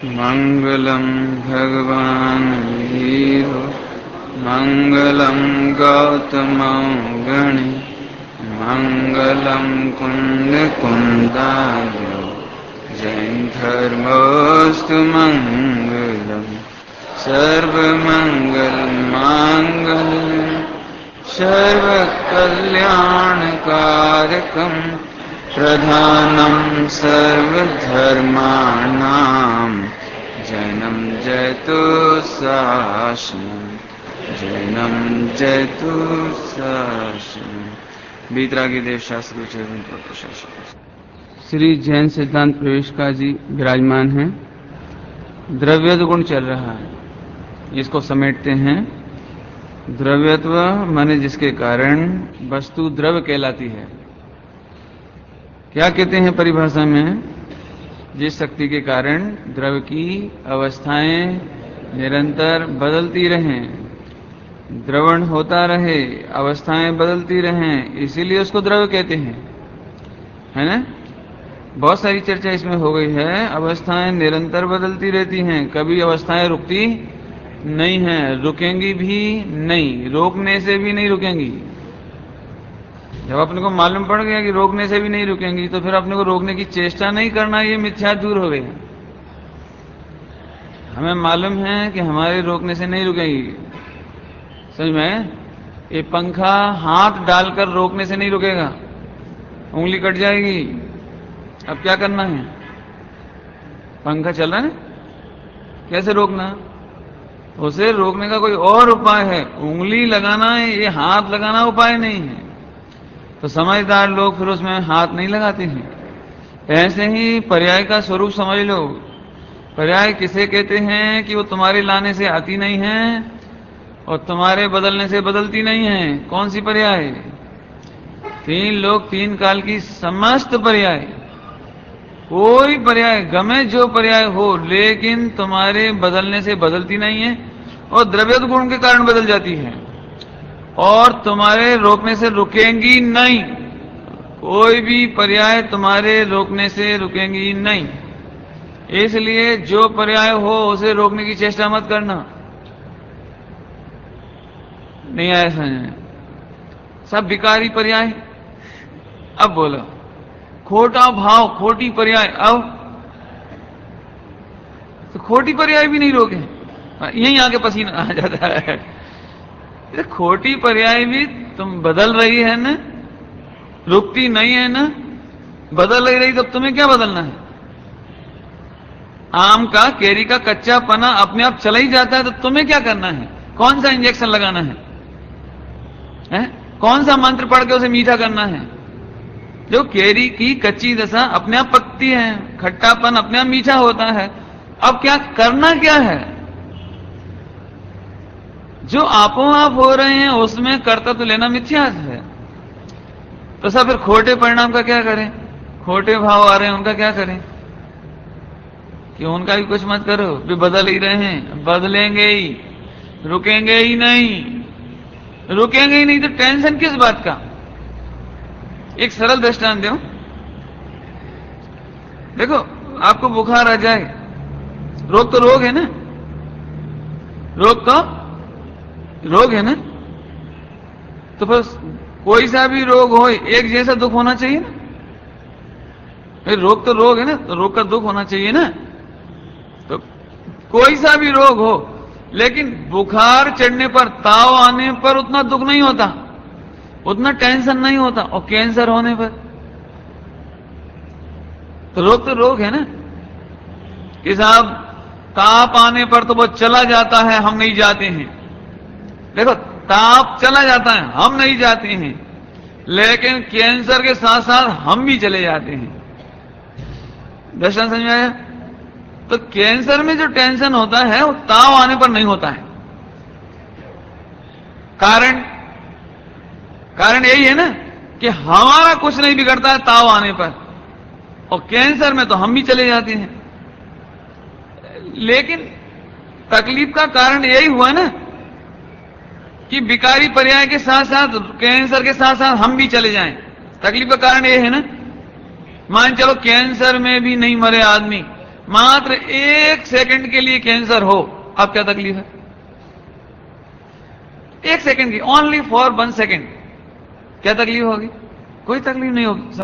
मंगलम भगवान वीरो मंगलम गौतम गणे मंगलम कुंद कुंदायो जैन धर्मोस्तु मंगलम सर्वमंगल मांगल्यम सर्वकल्याणकारकम प्रधानम सर्वधर्माणां जैनम जयतु शासनम जैनम जयतु शासनम। बीतरागी देव शास्त्र प्रशासन श्री जैन सिद्धांत प्रवेशिका जी विराजमान हैं। द्रव्यत्व गुण चल रहा है, इसको समेटते हैं। द्रव्यत्व माने जिसके कारण वस्तु द्रव्य कहलाती है। क्या कहते हैं परिभाषा में? जिस शक्ति के कारण द्रव्य की अवस्थाएं निरंतर बदलती रहें, द्रवण होता रहे, अवस्थाएं बदलती रहें, इसीलिए उसको द्रव्य कहते हैं, है ना? बहुत सारी चर्चा इसमें हो गई है। अवस्थाएं निरंतर बदलती रहती हैं, कभी अवस्थाएं रुकती नहीं हैं, रुकेंगी भी नहीं, रोकने से भी नहीं रुकेंगी। जब अपने को मालूम पड़ गया कि रोकने से भी नहीं रुकेंगी, तो फिर अपने को रोकने की चेष्टा नहीं करना, ये मिथ्या दूर हो गया। हमें मालूम है कि हमारे रोकने से नहीं रुकेगी। समझ में? ये पंखा हाथ डालकर रोकने से नहीं रुकेगा, उंगली कट जाएगी। अब क्या करना है? पंखा चल रहा है, कैसे रोकना? उसे रोकने का कोई और उपाय है, उंगली लगाना है, ये हाथ लगाना उपाय नहीं है। तो समझदार लोग फिर उसमें हाथ नहीं लगाते हैं। ऐसे ही पर्याय का स्वरूप समझ लो। पर्याय किसे कहते हैं कि वो तुम्हारे लाने से आती नहीं है और तुम्हारे बदलने से बदलती नहीं है। कौन सी पर्याय? तीन लोग तीन काल की समस्त पर्याय, कोई पर्याय गमे जो पर्याय हो, लेकिन तुम्हारे बदलने से बदलती नहीं है और द्रव्यत्व गुण के कारण बदल जाती है और तुम्हारे रोकने से रुकेंगी नहीं। कोई भी पर्याय तुम्हारे रोकने से रुकेंगी नहीं। इसलिए जो पर्याय हो उसे रोकने की चेष्टा मत करना। नहीं आया समझ में? सब विकारी पर्याय। अब बोलो, खोटा भाव, खोटी पर्याय। अब तो खोटी पर्याय भी नहीं रोके, यहीं आके पसीना आ जाता है। खोटी पर्याय भी तुम बदल रही है ना, रुकती नहीं है ना, बदल रही तब तुम्हें क्या बदलना है? आम का, केरी का कच्चा पना अपने आप चला ही जाता है, तो तुम्हें क्या करना है? कौन सा इंजेक्शन लगाना है? कौन सा मंत्र पढ़ के उसे मीठा करना है? जो केरी की कच्ची दशा अपने आप पकती है, खट्टापन अपने आप मीठा होता है। अब क्या करना क्या है? जो आपो आप हो रहे हैं उसमें कर्तव्य तो लेना मिथ्या है। तो सब फिर खोटे परिणाम का क्या करें? खोटे भाव आ रहे हैं उनका क्या करें? कि उनका भी कुछ मत करो, वे बदल ही रहे हैं, बदलेंगे ही, रुकेंगे ही नहीं। रुकेंगे ही नहीं तो टेंशन किस बात का? एक सरल दृष्टांत दो। देखो, आपको बुखार आ जाए, रोग तो रोग है ना, रोग तो रोग है ना, तो फिर कोई सा भी रोग हो एक जैसा दुख होना चाहिए ना। रोग तो रोग है ना, तो रोग का दुख होना चाहिए ना। तो कोई सा भी रोग हो, लेकिन बुखार चढ़ने पर, ताव आने पर उतना दुख नहीं होता, उतना टेंशन नहीं होता। और कैंसर होने पर तो रोग है ना कि साहब ताप आने पर तो वो चला जाता है, हम नहीं जाते हैं। देखो, ताप चला जाता है, हम नहीं जाते हैं, लेकिन कैंसर के साथ साथ हम भी चले जाते हैं। दर्शन समझ में आया? तो कैंसर में जो टेंशन होता है वो ताव आने पर नहीं होता है। कारण यही है ना कि हमारा कुछ नहीं बिगड़ता है ताव आने पर, और कैंसर में तो हम भी चले जाते हैं। लेकिन तकलीफ का कारण यही हुआ ना कि विकारी पर्याय के साथ साथ, कैंसर के साथ साथ हम भी चले जाएं। तकलीफ का कारण यह है ना, मान चलो कैंसर में भी नहीं मरे आदमी, मात्र 1 सेकंड के लिए कैंसर हो, अब क्या तकलीफ है? 1 सेकंड की, ओनली फॉर 1 सेकंड, क्या तकलीफ होगी? कोई तकलीफ नहीं होगी।